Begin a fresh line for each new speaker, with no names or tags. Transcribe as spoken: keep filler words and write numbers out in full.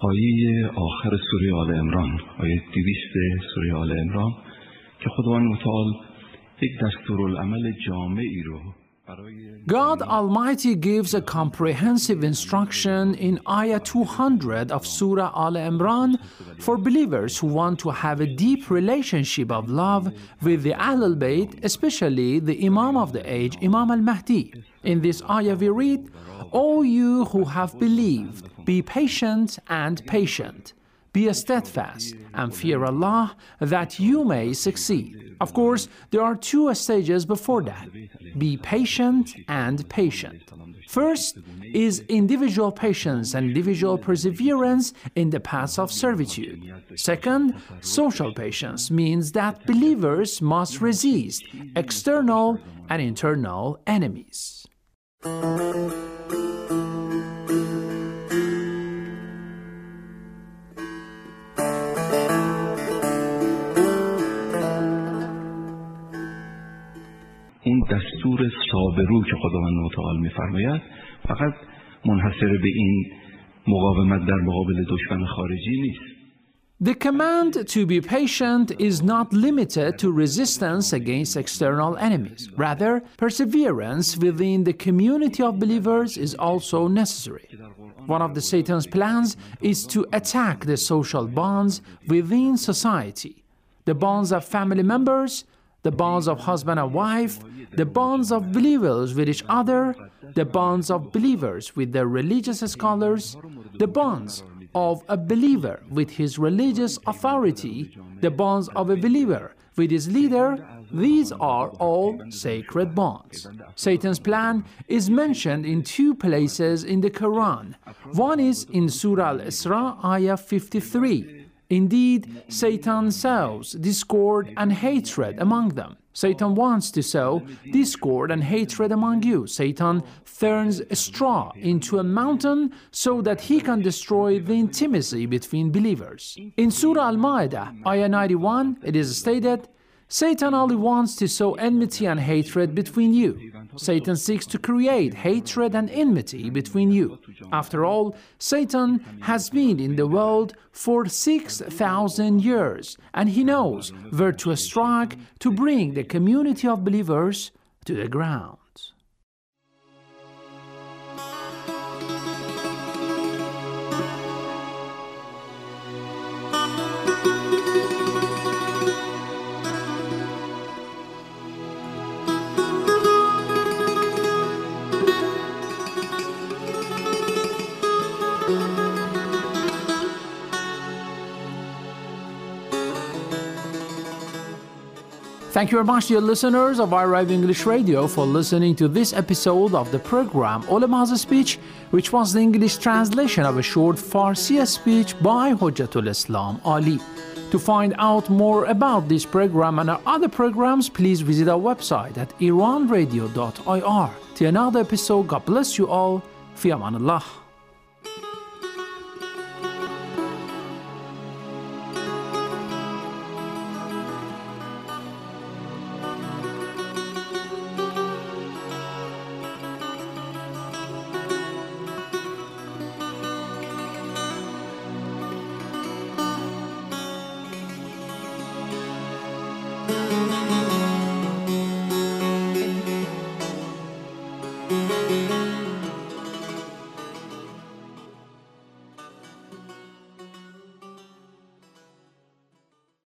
آیه آخر سوره آل عمران، آیه دویست سوره آل عمران که خداوند متعال یک دستورالعمل جامعی رو
God Almighty gives a comprehensive instruction in Ayah two hundred of Surah Al-Imran for believers who want to have a deep relationship of love with the Ahlul Bayt, especially the Imam of the age, Imam al-Mahdi. In this ayah we read, O you who have believed, be patient and patient. Be steadfast and fear Allah that you may succeed. Of course, there are two stages before that. Be patient and patient. First is individual patience and individual perseverance in the path of servitude. Second, social patience means that believers must resist external and internal enemies.
اون دستور صابرو که خداوند متعال می‌فرماید فقط منحصر به این مقاومت در مقابل دشمن خارجی نیست.
The command to be patient is not limited to resistance against external enemies. Rather, perseverance within the community of believers is also necessary. One of the Satan's plans is to attack the social bonds within society, the bonds of family members, the bonds of husband and wife, the bonds of believers with each other, the bonds of believers with their religious scholars, the bonds of a believer with his religious authority, the bonds of a believer with his leader. These are all sacred bonds. Satan's plan is mentioned in two places in the Quran. One is in Surah Al-Isra, Ayah fifty-three. Indeed, Satan sows discord and hatred among them. Satan wants to sow discord and hatred among you. Satan turns a straw into a mountain so that he can destroy the intimacy between believers. In Surah Al-Ma'idah, Ayah ninety-one, it is stated, Satan only wants to sow enmity and hatred between you. Satan seeks to create hatred and enmity between you. After all, Satan has been in the world for six thousand years, and he knows where to strike to bring the community of believers to the ground. Thank you very much, dear listeners of iRive English Radio, for listening to this episode of the program Ulama's Speech, which was the English translation of a short Farsi speech by Hujjatul Islam Ali. To find out more about this program and our other programs, please visit our website at iran radio dot i r. Till another episode, God bless you all. Fi aman Allah.